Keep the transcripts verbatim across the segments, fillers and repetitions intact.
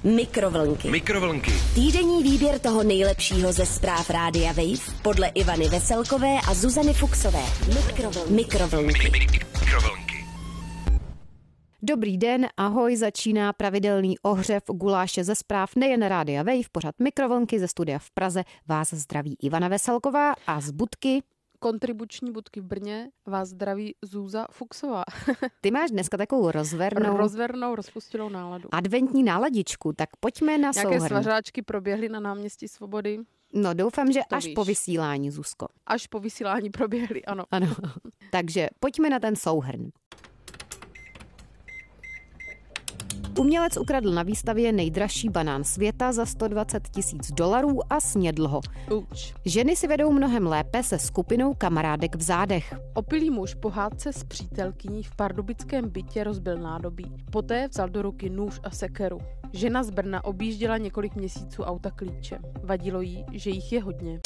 Mikrovlnky. Mikrovlnky. Týdenní výběr toho nejlepšího ze zpráv Rádia Wave podle Ivany Veselkové a Zuzany Fuxové. Mikrovlnky. Mikrovlnky. Mikrovlnky. Dobrý den, ahoj, začíná pravidelný ohřev guláše ze zpráv nejen Rádia Wave, pořad Mikrovlnky ze studia v Praze. Vás zdraví Ivana Veselková a z budky kontribuční budky v Brně vás zdraví Zúza Fuxová. Ty máš dneska takovou rozvernou... Rozvernou, rozpustilou náladu. Adventní náladičku, tak pojďme na Nějaké souhrn. svařáčky proběhly na náměstí Svobody. No doufám, že To až víš. po vysílání, Zuzko. Až po vysílání proběhly, ano. Ano. Takže pojďme na ten souhrn. Umělec ukradl na výstavě nejdražší banán světa za sto dvacet tisíc dolarů a snědl ho. Uč. Ženy si vedou mnohem lépe se skupinou kamarádek v zádech. Opilý muž po hádce s přítelkyní v pardubickém bytě rozbil nádobí. Poté vzal do ruky nůž a sekeru. Žena z Brna objížděla několik měsíců auta klíče. Vadilo jí, že jich je hodně.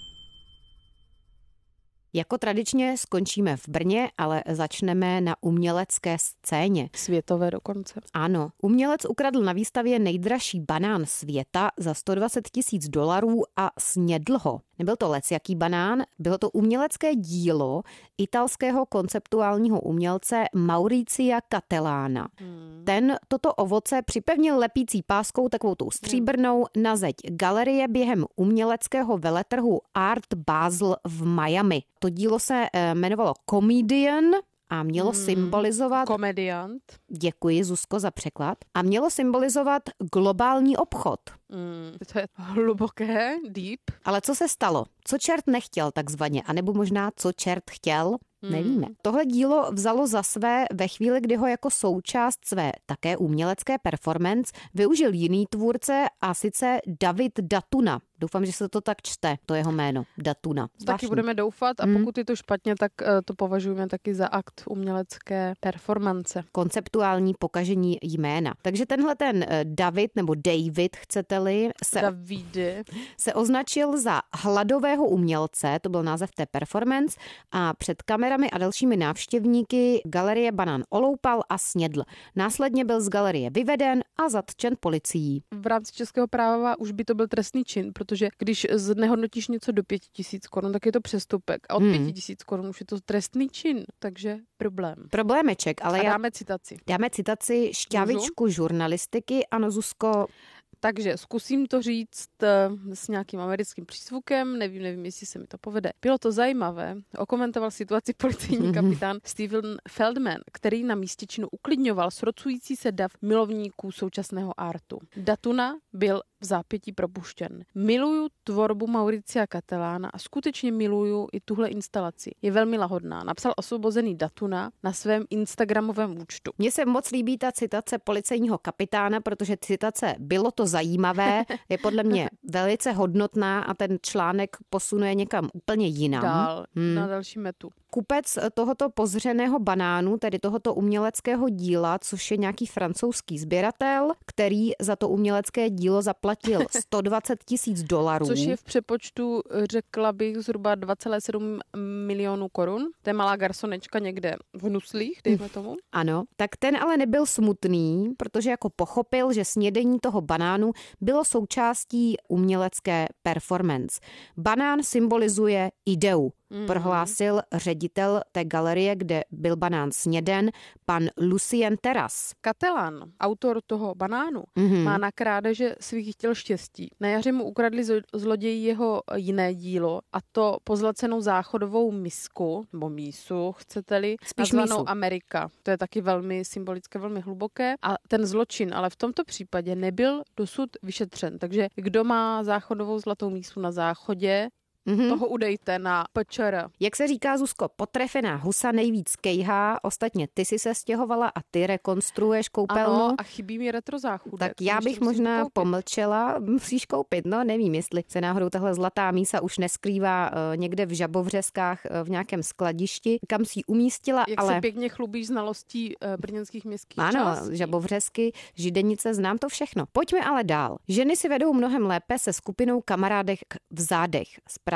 Jako tradičně skončíme v Brně, ale začneme na umělecké scéně. Světové dokonce. Ano, umělec ukradl na výstavě nejdražší banán světa za sto dvacet tisíc dolarů a snědl ho. Nebyl to lecjaký banán, bylo to umělecké dílo italského konceptuálního umělce Mauricia Catellana. Hmm. Ten toto ovoce připevnil lepící páskou takovou tou stříbrnou na zeď galerie během uměleckého veletrhu Art Basel v Miami. To dílo se jmenovalo Comedian a mělo hmm. symbolizovat... Komediant. Děkuji, Zuzko, za překlad. A mělo symbolizovat globální obchod. Hmm, to je hluboké, deep. Ale co se stalo? Co čert nechtěl takzvaně? A nebo možná co čert chtěl? Hmm. Nevíme. Tohle dílo vzalo za své ve chvíli, kdy ho jako součást své také umělecké performance využil jiný tvůrce, a sice David Datuna. Doufám, že se to tak čte, to jeho jméno, Datuna. Taky Zvláštní. Budeme doufat a pokud je to špatně, tak to považujeme taky za akt umělecké performance. Konceptuální pokažení jména. Takže tenhle ten David, nebo David, chcete-li, se, Davide. se označil za hladového umělce, to byl název té performance, a před kamerami a dalšími návštěvníky galerie banán oloupal a snědl. Následně byl z galerie vyveden a zatčen policií. V rámci českého práva už by to byl trestný čin, protože když znehodnotíš něco do pěti tisíc korun, tak je to přestupek. A od hmm. pěti tisíc korun už je to trestný čin, takže problém. Problémeček, ale a já... dáme citaci. Dáme citaci šťávičku Můžu? žurnalistiky. Ano, Zuzko. Takže zkusím to říct s nějakým americkým přízvukem, nevím, nevím, jestli se mi to povede. Bylo to zajímavé, okomentoval situaci policejní kapitán Steven Feldman, který na místě činu uklidňoval srocující se dav milovníků současného artu. Datuna byl v zápětí propuštěn. Miluju tvorbu Mauricia Catellana a skutečně miluju i tuhle instalaci. Je velmi lahodná. Napsal osvobozený Datuna na svém instagramovém účtu. Mně se moc líbí ta citace policejního kapitána, protože citace bylo to zajímavé, je podle mě velice hodnotná a ten článek posunuje někam úplně jinam. Dál, hmm. na další metu. Kupec tohoto pozřeného banánu, tedy tohoto uměleckého díla, což je nějaký francouzský sběratel, který za to umělecké dílo zaplatil sto dvacet tisíc dolarů. Což je v přepočtu, řekla bych, zhruba dva celé sedm milionů korun. To je malá garsonečka někde v Nuslích, dejme tomu. Ano, tak ten ale nebyl smutný, protože jako pochopil, že snědení toho banánu bylo součástí umělecké performance. Banán symbolizuje ideu, mm-hmm. prohlásil ředitel té galerie, kde byl banán sněden, pan Lucien Terras. Cattellan, autor toho banánu, mm-hmm. má na krádeže svých chtěl štěstí. Na jaře mu ukradli zloději jeho jiné dílo, a to pozlacenou záchodovou misku, nebo mísu, chcete-li, Spíš nazvanou mísu. Amerika. To je taky velmi symbolické, velmi hluboké. A ten zločin, ale v tomto případě nebyl dosud vyšetřen. Takže kdo má záchodovou zlatou mísu na záchodě, Mm-hmm. toho udejte na P Č R. Jak se říká, Zuzko, potrefená husa nejvíc kejhá, ostatně ty si se stěhovala a ty rekonstruuješ koupelnu. Ano, a chybí mi retrozáchůdek. Tak já bych možná koupit. pomlčela, musíš koupit, no nevím, jestli se náhodou tahle zlatá mísa už neskrývá uh, někde v Žabovřeskách uh, v nějakém skladišti, kam si ji umístila. Jak ale... se pěkně chlubíš znalostí uh, brněnských městských ano, částí. Žabovřesky, Židenice, znám to všechno. Pojďme ale dál. Ženy si vedou mnohem lépe se skupinou kamarádek v zádech. Zpráva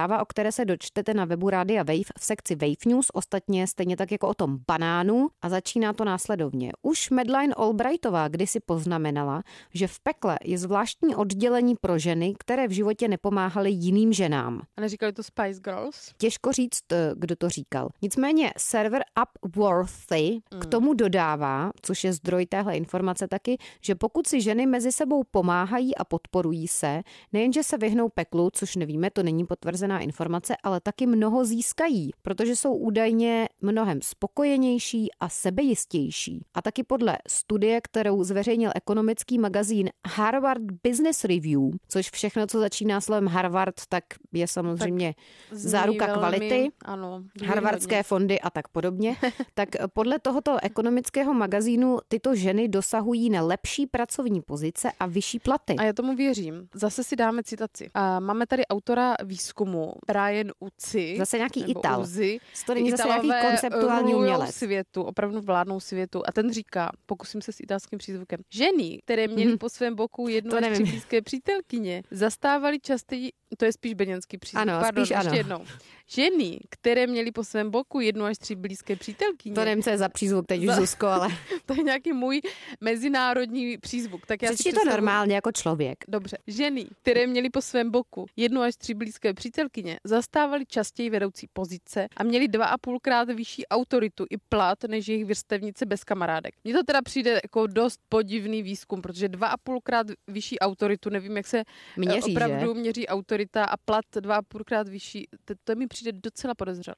zpráva, o které se dočtete na webu Rádia Wave v sekci Wave News, ostatně stejně tak jako o tom banánu, a začíná to následovně. Už Madeleine Albrightová kdysi poznamenala, že v pekle je zvláštní oddělení pro ženy, které v životě nepomáhaly jiným ženám. A neříkali to Spice Girls? Těžko říct, kdo to říkal. Nicméně server Upworthy mm. k tomu dodává, což je zdroj téhle informace taky, že pokud si ženy mezi sebou pomáhají a podporují se, nejenže se vyhnou peklu, což nevíme, to není potvrzená informace, ale taky mnoho získají, protože jsou údajně mnohem spokojenější a sebejistější. A taky podle studie, kterou zveřejnil ekonomický magazín Harvard Business Review, což všechno, co začíná slovem Harvard, tak je samozřejmě tak záruka velmi, kvality, ano, harvardské hodně. fondy a tak podobně, tak podle tohoto ekonomického magazínu tyto ženy dosahují na lepší pracovní pozice a vyšší platy. A já tomu věřím. Zase si dáme citaci. A máme tady autora výzkumu Brian Uzi. Zase nějaký Ital. Uzi. To není zase nějaký konceptuální umělec. Světu, opravdu vládnou světu. A ten říká, pokusím se s italským přízvukem, ženy, které měly mm. po svém boku jednu až tři blízké přítelkyně, zastávaly častěji, to je spíš brněnský přízvuk, ano, pardon, spíš ještě ano. jednou. Ženy, které měly po svém boku jednu až tři blízké přítelkyně. To nevím, co je za přízvuk teď už, Zuzko, ale... To je nějaký můj mezinárodní přízvuk. Tak já Přečti si to představu... normálně jako člověk. Dobře. Ženy, které měly po svém boku jednu až tři blízké přítelkyně, zastávaly častěji vedoucí pozice a měly dva a půlkrát vyšší autoritu i plat než jejich vrstevnice bez kamarádek. Mně to teda přijde jako dost podivný výzkum, protože dva a půlkrát vyšší autoritu, nevím, jak se Měří, opravdu že? měří autorita a plat dva a půlkrát vyšší. To, to mi přijde docela podezřelé.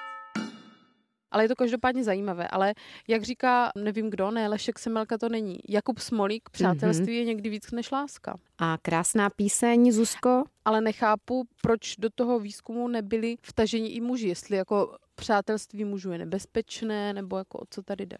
Ale je to každopádně zajímavé. Ale jak říká, nevím kdo, ne, Lešek Semelka to není. Jakub Smolík, přátelství mm-hmm. je někdy víc než láska. A krásná píseň, Zuzko. Ale nechápu, proč do toho výzkumu nebyli vtaženi i muži. Jestli jako přátelství mužů je nebezpečné, nebo jako o co tady jde.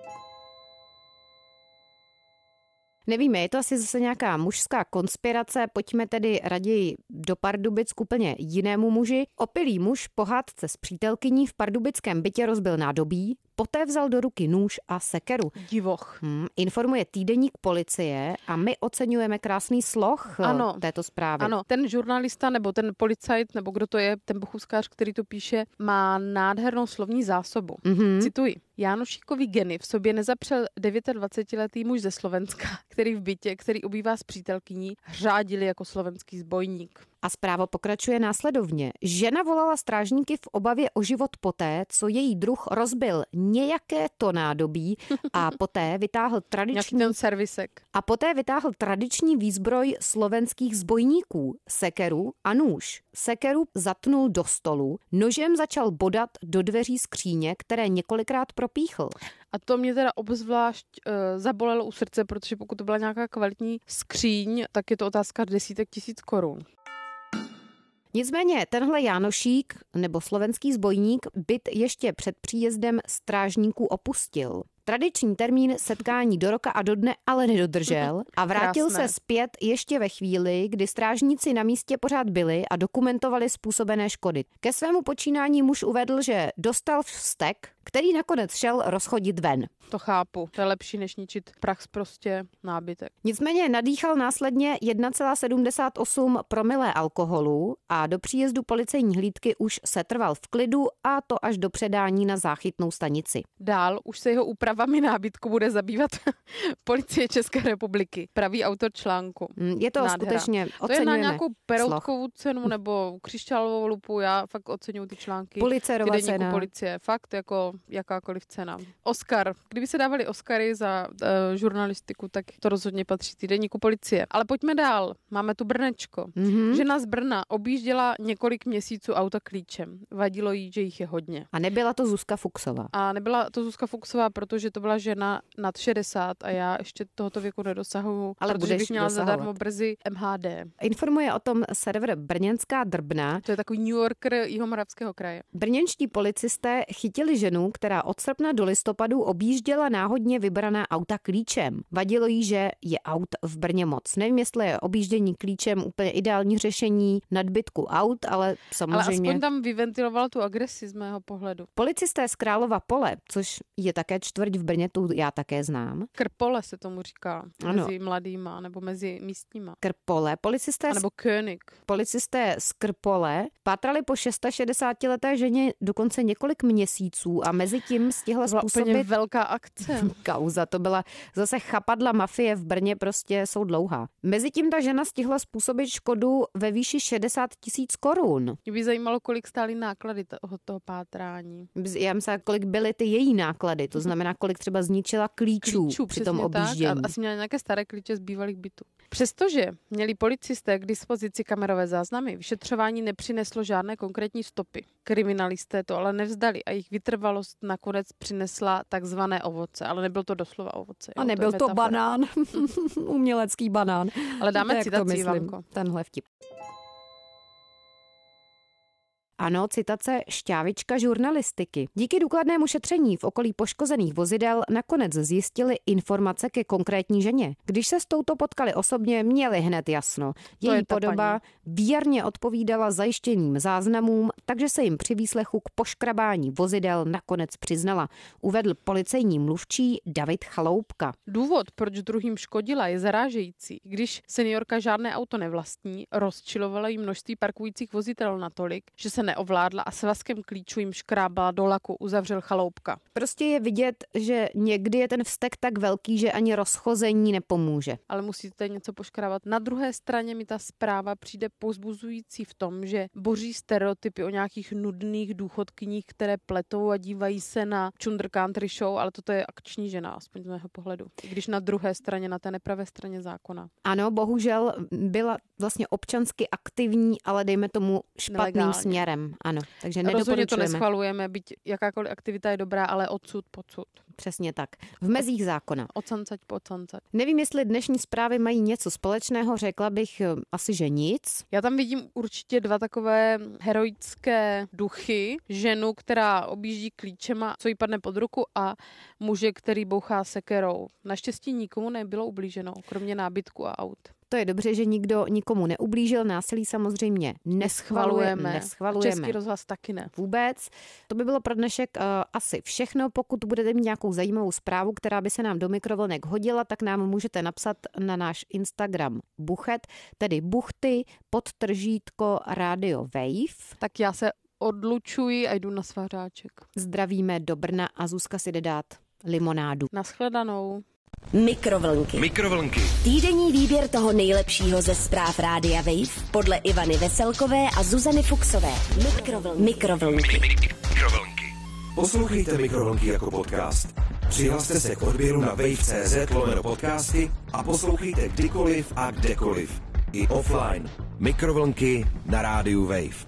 Nevíme, je to asi zase nějaká mužská konspirace, pojďme tedy raději do Pardubic k úplně jinému muži. Opilý muž po hádce s přítelkyní v pardubickém bytě rozbil nádobí, poté vzal do ruky nůž a sekeru. Divoch. Hmm, informuje týdeník policie a my oceňujeme krásný sloh ano, této zprávy. Ano, ten žurnalista nebo ten policajt, nebo kdo to je, ten bochůzkář, který to píše, má nádhernou slovní zásobu. Mm-hmm. Cituji. Jánošíkovi geny v sobě nezapřel dvacetidevítiletý muž ze Slovenska, který v bytě, který obývá s přítelkyní, řádili jako slovenský zbojník. A zpráva pokračuje následovně. Žena volala strážníky v obavě o život poté, co její druh rozbil nějaké to nádobí a poté vytáhl tradiční servisek. A poté vytáhl tradiční výzbroj slovenských zbojníků, sekeru a nůž. Sekeru zatnul do stolu, nožem začal bodat do dveří skříně, které několikrát propíchl. A to mě teda obzvlášť uh, zabolelo u srdce, protože pokud to byla nějaká kvalitní skříň, tak je to otázka desítek tisíc korun. Nicméně tenhle Jánošík, nebo slovenský zbojník, byt ještě před příjezdem strážníků opustil. Tradiční termín setkání do roka a do dne ale nedodržel a vrátil Krásné. se zpět ještě ve chvíli, kdy strážníci na místě pořád byli a dokumentovali způsobené škody. Ke svému počínání muž uvedl, že dostal vztek, který nakonec šel rozchodit ven. To chápu. To je lepší, než ničit prach prostě nábytek. Nicméně nadýchal následně jedna celá sedmdesát osm promile alkoholu a do příjezdu policejní hlídky už setrval v klidu, a to až do předání na záchytnou stanici. Dál už se jeho úpravami nábytku bude zabývat Policie České republiky. Pravý autor článku. Je to Nádhera. Skutečně oceňujeme. To je na nějakou peroutkovou cenu nebo křišťálovou lupu. Já fakt oceňuji ty články. Pulitzerová cena. Policie. Fakt jako jakákoliv cena. Oscar. Kdyby se dávali Oscary za uh, žurnalistiku, tak to rozhodně patří týdeníku Policie. Ale pojďme dál. Máme tu Brnečko. Mm-hmm. Žena z Brna objížděla několik měsíců auta klíčem. Vadilo jí, že jich je hodně. A nebyla to Zuzka Fuchsová. A nebyla to Zuzka Fuchsová, protože to byla žena nad šedesát a já ještě tohoto věku nedosahuju, ale protože bych měla dosahovat. Zadarmo brzy M H D. Informuje o tom server Brněnská Drbna. To je takový New Yorker Jihomoravského kraje. Brněnští policisté chytili ženu, která od srpna do listopadu objížděla náhodně vybraná auta klíčem. Vadilo jí, že je aut v Brně moc. Nevím, jestli je objíždění klíčem úplně ideální řešení nadbytku aut, ale samozřejmě... Ale aspoň tam vyventiloval tu agresi z mého pohledu. Policisté z Králova Pole, což je také čtvrť čtvrť v Brně, tu já také znám. Krpole se tomu říká, ano. Mezi mladýma nebo mezi místníma. Krpole. Policisté, nebo König. Policisté z Krpole pátrali po šedesátišestileté ženě dokonce několik měsíců a mezi tím stihla způsobit... Úplně velká akce. Kauza, to byla zase chapadla mafie v Brně, prostě jsou dlouhá. Mezitím ta žena stihla způsobit škodu ve výši šedesát tisíc korun. Mě by zajímalo, kolik stály náklady toho, toho pátrání. Já myslím, kolik byly ty její náklady, to znamená, kolik třeba zničila klíčů, klíčů při tom objíždění. Tak, a asi měla nějaké staré klíče z bývalých bytů. Přestože měli policisté k dispozici kamerové záznamy, vyšetřování nepřineslo žádné konkrétní stopy. Kriminalisté to ale nevzdali a jejich vytrvalost nakonec přinesla takzvané ovoce, ale nebyl to doslova ovoce. A jo, nebyl to, to banán, umělecký banán. Ale dáme citaci, Ivanko. Tenhle vtip. Ano, citace šťávička žurnalistiky. Díky důkladnému šetření v okolí poškozených vozidel nakonec zjistili informace ke konkrétní ženě. Když se s touto potkali osobně, měli hned jasno. Její podoba věrně odpovídala zajištěným záznamům, takže se jim při výslechu k poškrabání vozidel nakonec přiznala, uvedl policejní mluvčí David Chaloupka. Důvod, proč druhým škodila, je zarážející. Když seniorka žádné auto nevlastní, rozčilovala jí množství parkujících vozidel natolik, že se neovládla a svazkem klíčů jim škrábala do laku, uzavřel Chaloupka. Prostě je vidět, že někdy je ten vztek tak velký, že ani rozchození nepomůže. Ale musíte něco poškrábat. Na druhé straně mi ta zpráva přijde povzbuzující v tom, že boří stereotypy o nějakých nudných důchodkyních, které pletou a dívají se na Chunder Country Show, ale toto je akční žena, aspoň z mého pohledu. I když na druhé straně, na té nepravé straně zákona. Ano, bohužel byla vlastně občansky aktivní, ale dejme tomu špatným Nelegálně. směrem. Ano, takže rozhodně to neschvalujeme, byť jakákoliv aktivita je dobrá, ale odsud pocud. Přesně tak. V mezích zákona. Ocancať po ocancať. Nevím, jestli dnešní zprávy mají něco společného, řekla bych asi, že nic. Já tam vidím určitě dva takové heroické duchy. Ženu, která objíždí klíčema, co jí padne pod ruku, a muže, který bouchá sekerou. Naštěstí nikomu nebylo ublíženo, kromě nábytku a aut. To je dobře, že nikdo nikomu neublížil, násilí samozřejmě neschvalujeme. neschvalujeme. Český rozhlas taky ne. Vůbec. To by bylo pro dnešek uh, asi všechno. Pokud budete mít nějakou zajímavou zprávu, která by se nám do mikrovlnek hodila, tak nám můžete napsat na náš Instagram Buchet, tedy buchty, podtržítko Radio Wave. Tak já se odlučuji a jdu na svářáček. Zdravíme do Brna a Zuzka si jde dát limonádu. Naschledanou. Mikrovlnky. Mikrovlnky. Týdenní výběr toho nejlepšího ze zpráv Rádia Wave podle Ivany Veselkové a Zuzany Fuksové. Mikrovlnky. Mikrovlnky. Mikrovlnky. Poslouchejte Mikrovlnky jako podcast. Přihlaste se k odběru na wave tečka cé zet lomeno podcasty a poslouchejte kdykoliv a kdekoliv. I offline. Mikrovlnky na rádiu Wave.